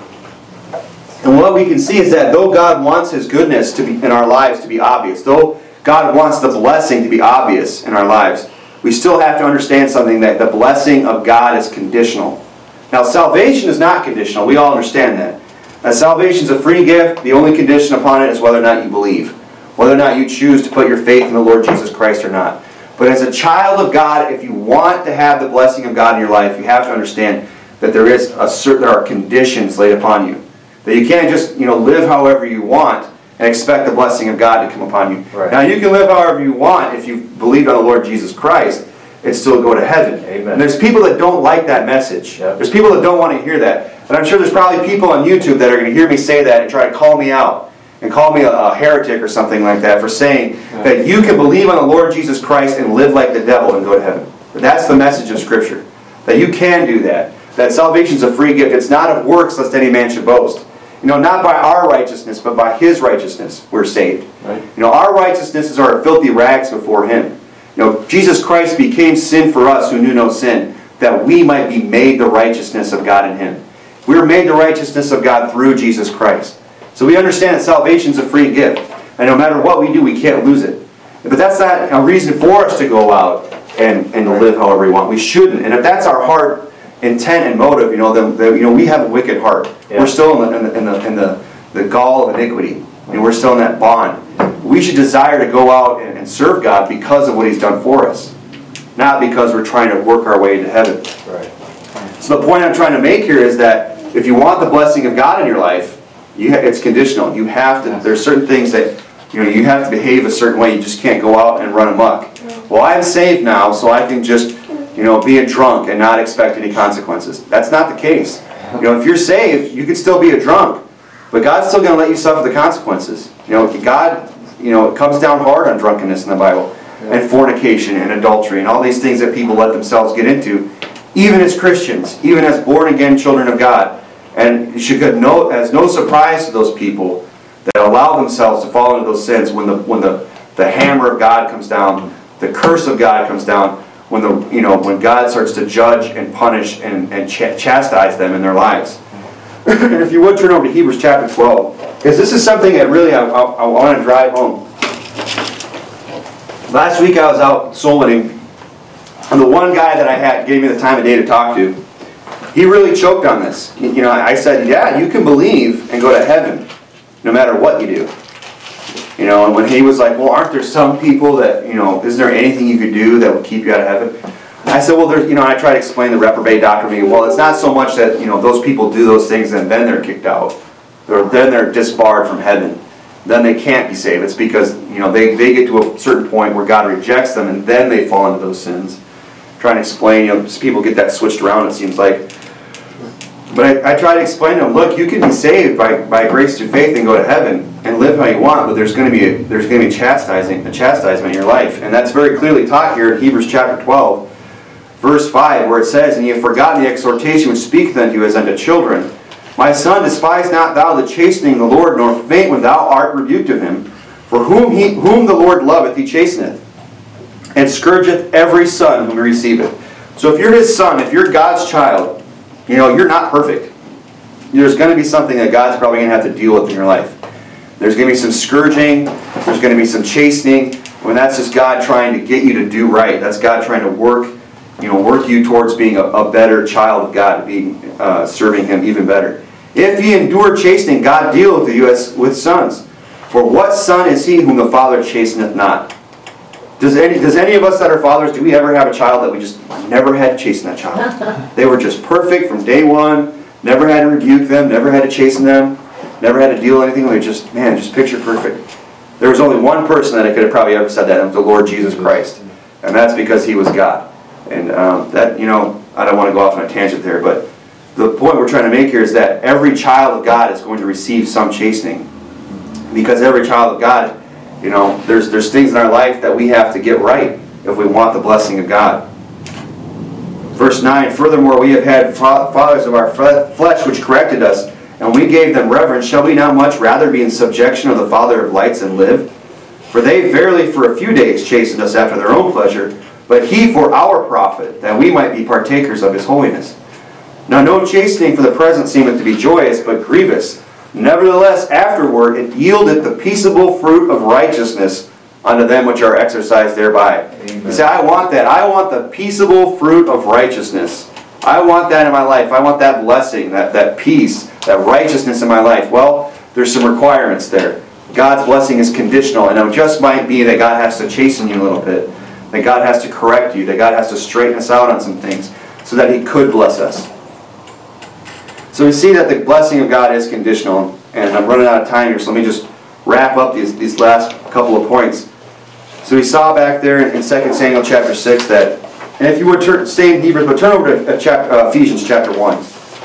And what we can see is that though God wants His goodness to be in our lives to be obvious, though God wants the blessing to be obvious in our lives, we still have to understand something, that the blessing of God is conditional. Now, salvation is not conditional. We all understand that. Now, salvation is a free gift. The only condition upon it is whether or not you believe, whether or not you choose to put your faith in the Lord Jesus Christ or not. But as a child of God, if you want to have the blessing of God in your life, you have to understand that there is a certain, there are conditions laid upon you. That you can't just, you know, live however you want and expect the blessing of God to come upon you. Right. Now, you can live however you want if you believe on the Lord Jesus Christ and still go to heaven. Amen. And there's people that don't like that message. Yep. There's people that don't want to hear that. And I'm sure there's probably people on YouTube that are going to hear me say that and try to call me out and call me a, a heretic or something like that for saying right. that you can believe on the Lord Jesus Christ and live like the devil and go to heaven. But that's the message of Scripture. That you can do that. That salvation is a free gift. It's not of works, lest any man should boast. You know, not by our righteousness, but by His righteousness we're saved. Right. You know, our righteousnesses are filthy rags before Him. You know, Jesus Christ became sin for us who knew no sin, that we might be made the righteousness of God in Him. We were made the righteousness of God through Jesus Christ. So we understand that salvation is a free gift. And no matter what we do, we can't lose it. But that's not a reason for us to go out and, and live however we want. We shouldn't. And if that's our heart intent and motive, you know, then, then you know, we have a wicked heart. Yeah. We're still in the, in the, in the, in the, the gall of iniquity. And we're still in that bond. We should desire to go out and, and serve God because of what He's done for us. Not because we're trying to work our way into heaven. Right. So the point I'm trying to make here is that if you want the blessing of God in your life, You ha it's conditional. You have to, there's certain things that, you know, you have to behave a certain way. You just can't go out and run amok. Well, I'm saved now, so I can just, you know, be a drunk and not expect any consequences. That's not the case. You know, if you're saved, you can still be a drunk, but God's still going to let you suffer the consequences. You know, God, you know, it comes down hard on drunkenness in the Bible, and fornication and adultery and all these things that people let themselves get into, even as Christians, even as born-again children of God. And it should get no, as no surprise to those people that allow themselves to fall into those sins when the when the, the hammer of God comes down, the curse of God comes down, when the you know when God starts to judge and punish and, and ch chastise them in their lives. And if you would turn over to Hebrews chapter twelve, because this is something that really I, I, I want to drive home. Last week I was out soul winning, and the one guy that I had gave me the time of day to talk to, he really choked on this. You know, I said, yeah, you can believe and go to heaven no matter what you do. You know, and when he was like, well, aren't there some people that, you know, is there anything you could do that would keep you out of heaven? I said, well, there's, you know, I try to explain the reprobate doctrine to me. Well, it's not so much that, you know, those people do those things and then they're kicked out. Or then they're disbarred from heaven. Then they can't be saved. It's because, you know, they, they get to a certain point where God rejects them and then they fall into those sins. Trying to explain, you know, people get that switched around, it seems like. But I, I try to explain to them, look, you can be saved by, by grace through faith and go to heaven and live how you want, but there's going to be a, there's going to be chastising, a chastisement in your life. And that's very clearly taught here in Hebrews chapter twelve, verse five, where it says, and ye have forgotten the exhortation which speaketh unto you as unto children. My son, despise not thou the chastening of the Lord, nor faint when thou art rebuked of him. For whom, he, whom the Lord loveth, he chasteneth, and scourgeth every son whom he receiveth. So if you're his son, if you're God's child, you know, you're not perfect. There's going to be something that God's probably going to have to deal with in your life. There's going to be some scourging. There's going to be some chastening. When that's just God trying to get you to do right. That's God trying to work, you know, work you towards being a, a better child of God, being uh, serving Him even better. If ye endure chastening, God dealeth with you as with sons. For what son is he whom the Father chasteneth not? Does any, does any of us that are fathers, do we ever have a child that we just never had to chasten that child? They were just perfect from day one, never had to rebuke them, never had to chasten them, never had to deal with anything. They just, man, just picture perfect. There was only one person that could have probably ever said that, and it was the Lord Jesus Christ. And that's because He was God. And um, that, you know, I don't want to go off on a tangent there, but the point we're trying to make here is that every child of God is going to receive some chastening. Because every child of God, you know, there's, there's things in our life that we have to get right if we want the blessing of God. Verse nine, furthermore, we have had fathers of our flesh which corrected us, and we gave them reverence. Shall we not much rather be in subjection of the Father of lights and live? For they verily for a few days chastened us after their own pleasure, but He for our profit, that we might be partakers of His holiness. Now no chastening for the present seemeth to be joyous, but grievous. Nevertheless, afterward it yieldeth the peaceable fruit of righteousness unto them which are exercised thereby. Amen. You say, I want that. I want the peaceable fruit of righteousness. I want that in my life. I want that blessing, that, that peace, that righteousness in my life. Well, there's some requirements there. God's blessing is conditional, and it just might be that God has to chasten you a little bit, that God has to correct you, that God has to straighten us out on some things so that He could bless us. So we see that the blessing of God is conditional, and I'm running out of time here, so let me just wrap up these, these last couple of points. So we saw back there in, in Second Samuel chapter six that, and if you would turn, stay in Hebrews, but turn over to uh, chapter, uh, Ephesians chapter one.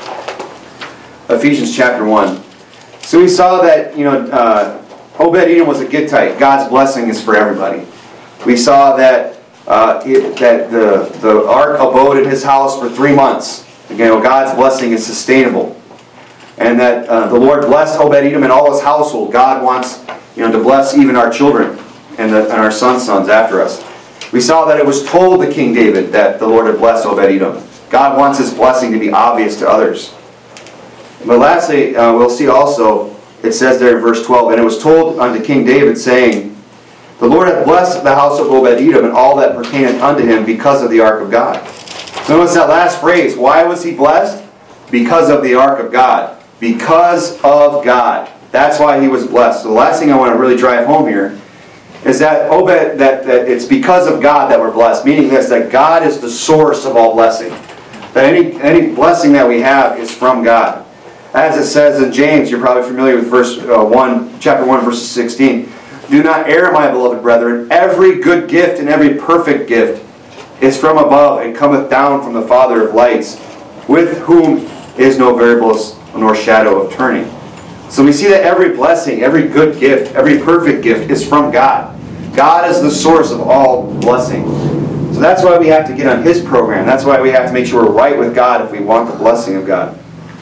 Ephesians chapter one. So we saw that, you know, uh, Obed-Edom was a Gittite. God's blessing is for everybody. We saw that uh, it, that the, the ark abode in his house for three months. Again, God's blessing is sustainable. And that uh, the Lord blessed Obed-Edom and all his household. God wants, you know, to bless even our children and, the, and our sons' sons after us. We saw that it was told to King David that the Lord had blessed Obed-Edom. God wants His blessing to be obvious to others. But lastly, uh, we'll see also, it says there in verse twelve, and it was told unto King David, saying, the Lord hath blessed the house of Obed-Edom and all that pertaineth unto him because of the ark of God. Notice that last phrase. Why was he blessed? Because of the ark of God. Because of God. That's why he was blessed. So the last thing I want to really drive home here is that Obed, that, that it's because of God that we're blessed. Meaning this, that God is the source of all blessing. That any, any blessing that we have is from God. As it says in James, you're probably familiar with verse uh, one, chapter one, verse sixteen. Do not err, my beloved brethren. Every good gift and every perfect gift is from above and cometh down from the Father of lights, with whom is no variableness nor shadow of turning. So we see that every blessing, every good gift, every perfect gift is from God. God is the source of all blessing. So that's why we have to get on His program. That's why we have to make sure we're right with God if we want the blessing of God.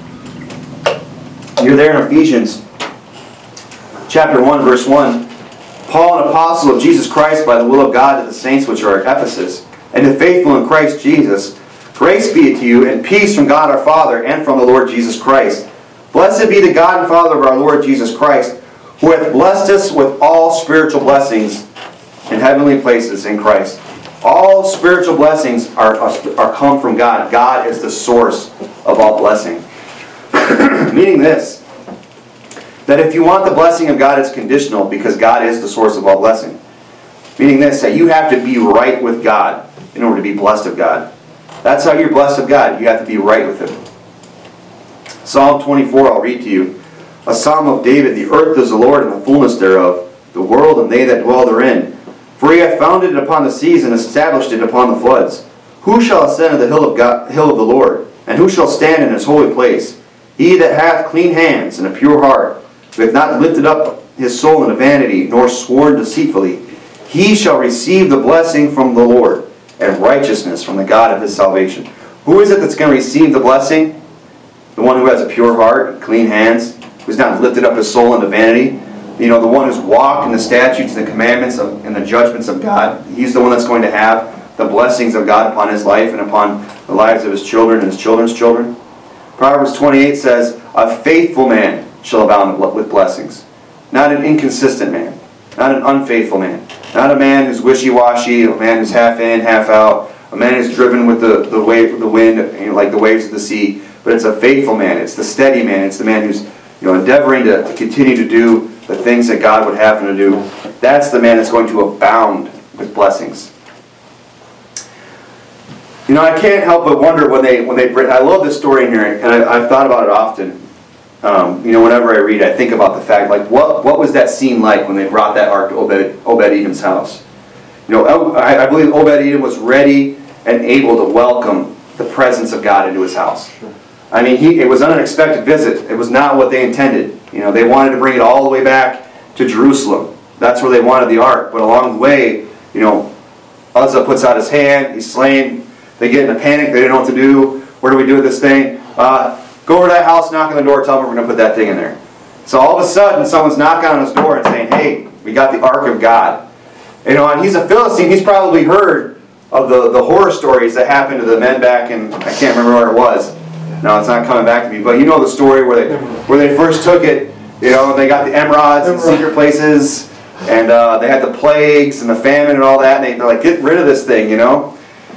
You're there in Ephesians chapter one, verse one. Paul, an apostle of Jesus Christ by the will of God, to the saints which are at Ephesus, and the faithful in Christ Jesus, grace be to you, and peace from God our Father, and from the Lord Jesus Christ. Blessed be the God and Father of our Lord Jesus Christ, who hath blessed us with all spiritual blessings in heavenly places in Christ. All spiritual blessings are, are, are come from God. God is the source of all blessing. Meaning this, that if you want the blessing of God, it's conditional, because God is the source of all blessing. Meaning this, that you have to be right with God in order to be blessed of God. That's how you're blessed of God. You have to be right with Him. Psalm twenty-four, I'll read to you. A psalm of David. The earth is the Lord and the fullness thereof, the world and they that dwell therein. For He hath founded it upon the seas and established it upon the floods. Who shall ascend to the hill of, God, hill of the Lord? And who shall stand in His holy place? He that hath clean hands and a pure heart, who hath not lifted up his soul in vanity, nor sworn deceitfully, he shall receive the blessing from the Lord, and righteousness from the God of his salvation. Who is it that's going to receive the blessing? The one who has a pure heart, clean hands, who's not lifted up his soul into vanity. You know, the one who's walked in the statutes and the commandments of, and the judgments of God. He's the one that's going to have the blessings of God upon his life and upon the lives of his children and his children's children. Proverbs twenty-eight says, a faithful man shall abound with blessings. Not an inconsistent man. Not an unfaithful man. Not a man who's wishy-washy, a man who's half in, half out. A man who's driven with the, the, wave, the wind, you know, like the waves of the sea. But it's a faithful man. It's the steady man. It's the man who's, you know, endeavoring to continue to do the things that God would have him to do. That's the man that's going to abound with blessings. You know, I can't help but wonder when they when they bring. I love this story in here, and I, I've thought about it often. Um, you know, whenever I read, I think about the fact, like, what what was that scene like when they brought that ark to Obed Obed-Edom's house? You know, I, I believe Obed-Edom was ready and able to welcome the presence of God into his house. I mean, he it was an unexpected visit. It was not what they intended. You know, they wanted to bring it all the way back to Jerusalem. That's where they wanted the ark. But along the way, you know, Uzzah puts out his hand. He's slain. They get in a panic. They don't know what to do. What do we do with this thing? Uh, go over to that house, knock on the door, tell them we're going to put that thing in there. So all of a sudden, someone's knocking on his door and saying, hey, we got the ark of God. You know, and he's a Philistine. He's probably heard of the, the horror stories that happened to the men back in, I can't remember where it was. No, it's not coming back to me. But you know the story where they, where they first took it. You know, they got the emerods in secret places. And uh, they had the plagues and the famine and all that. And they, they're like, get rid of this thing, you know.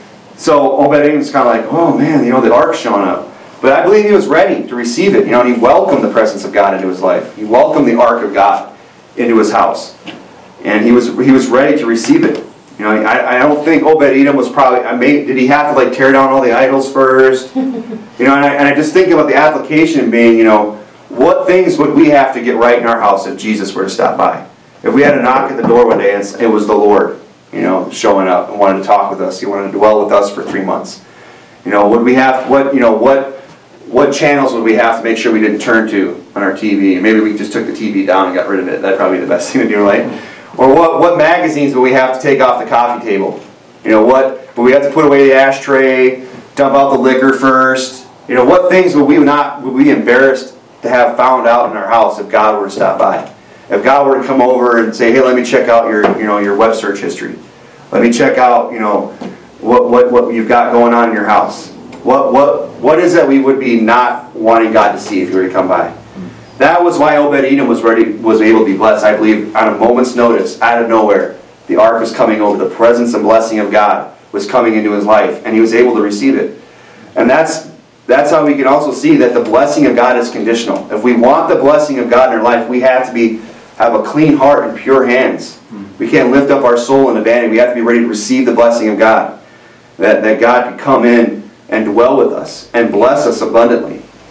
So Obed-Edom's kind of like, oh man, you know, the ark's showing up. But I believe he was ready to receive it. You know, and he welcomed the presence of God into his life. He welcomed the ark of God into his house. And he was he was ready to receive it. You know, I, I don't think Obed-Edom was probably, I may, did he have to like tear down all the idols first? You know, and I, and I just think about the application being, you know, what things would we have to get right in our house if Jesus were to stop by? If we had to knock at the door one day and it was the Lord, you know, showing up and wanted to talk with us. He wanted to dwell with us for three months. You know, would we have, what, you know, what, what channels would we have to make sure we didn't turn to on our T V? Maybe we just took the T V down and got rid of it. That'd probably be the best thing to do, right? Or what, what magazines would we have to take off the coffee table? You know, what, would we have to put away the ashtray, dump out the liquor first? You know, what things would we not, would we be embarrassed to have found out in our house if God were to stop by? If God were to come over and say, hey, let me check out your, you know, your web search history. Let me check out, you know, what, what, what you've got going on in your house. What, what, what is that we would be not wanting God to see if He were to come by? That was why Obed-Edom was ready, was able to be blessed. I believe on a moment's notice, out of nowhere, the ark was coming over. The presence and blessing of God was coming into his life, and he was able to receive it. And that's that's how we can also see that the blessing of God is conditional. If we want the blessing of God in our life, we have to be have a clean heart and pure hands. We can't lift up our soul in vanity. We have to be ready to receive the blessing of God. That, that God could come in and dwell with us and bless us abundantly.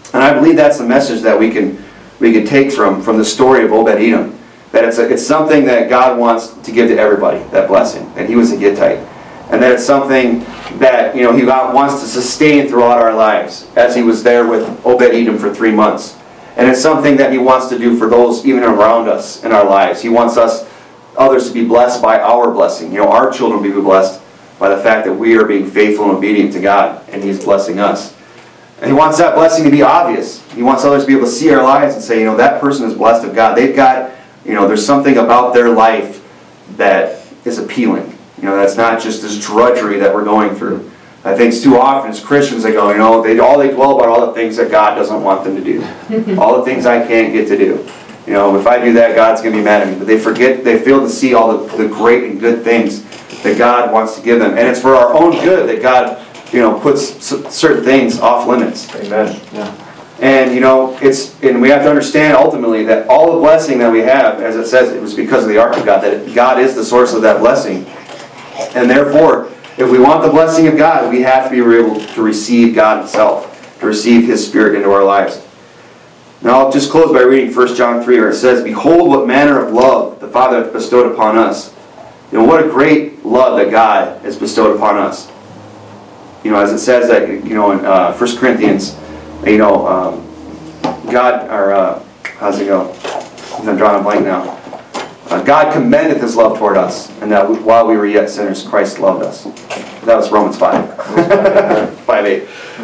And I believe that's the message that we can we can take from, from the story of Obed-Edom. That it's, a, it's something that God wants to give to everybody, that blessing. And he was a Gittite. And that it's something that, you know, he wants to sustain throughout our lives, as he was there with Obed-Edom for three months. And it's something that he wants to do for those even around us in our lives. He wants us, others, to be blessed by our blessing. You know, our children will be blessed by the fact that we are being faithful and obedient to God, and he's blessing us. And he wants that blessing to be obvious. He wants others to be able to see our lives and say, you know, that person is blessed of God. They've got, you know, there's something about their life that is appealing. You know, that's not just this drudgery that we're going through. I think too often as Christians they go, you know, they all they dwell about all the things that God doesn't want them to do. All the things I can't get to do. You know, if I do that, God's going to be mad at me. But they forget, they fail to see all the, the great and good things that God wants to give them. And it's for our own good that God, you know, puts certain things off limits. Amen. Yeah. And, you know, it's, and we have to understand ultimately that all the blessing that we have, as it says, it was because of the ark of God, that God is the source of that blessing. And therefore, if we want the blessing of God, we have to be able to receive God himself, to receive his Spirit into our lives. Now I'll just close by reading First John three, where it says, "Behold what manner of love the Father hath bestowed upon us." You know, what a great love that God has bestowed upon us. You know, as it says that, you know, in uh, First Corinthians, you know, um, God, or uh, how's it go? I'm drawing a blank now. Uh, God commendeth his love toward us, and that while we were yet sinners, Christ loved us. That was Romans five. five eight.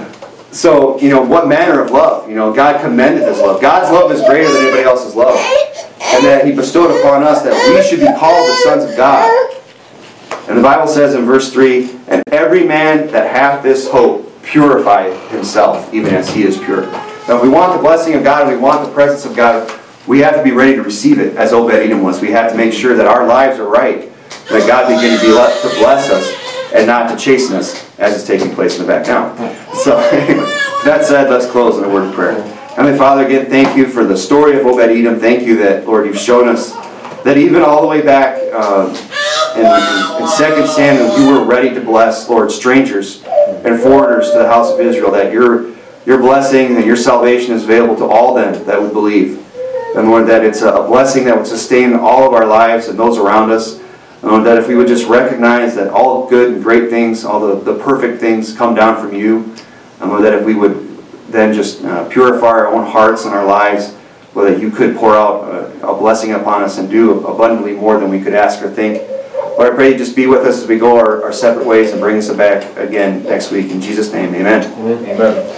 So, you know, what manner of love? You know, God commendeth his love. God's love is greater than anybody else's love. And that he bestowed upon us that we should be called the sons of God. And the Bible says in verse three, "And every man that hath this hope purifieth himself, even as he is pure." Now, if we want the blessing of God and we want the presence of God, we have to be ready to receive it, as Obed-Edom was. We have to make sure that our lives are right, that God begin to be left to bless us and not to chasten us, as is taking place in the back now. So, that said, let's close in a word of prayer. Heavenly Father, again, thank you for the story of Obed-Edom. Thank you that, Lord, you've shown us that even all the way back uh, in, in Second Samuel, you were ready to bless, Lord, strangers and foreigners to the house of Israel, that your, your blessing and your salvation is available to all them that would believe. And Lord, that it's a blessing that would sustain all of our lives and those around us. And Lord, that if we would just recognize that all good and great things, all the, the perfect things come down from you. And Lord, that if we would then just uh, purify our own hearts and our lives, Lord, that you could pour out a, a blessing upon us and do abundantly more than we could ask or think. Lord, I pray you just be with us as we go our, our separate ways and bring us back again next week. In Jesus' name, amen. Amen. Amen.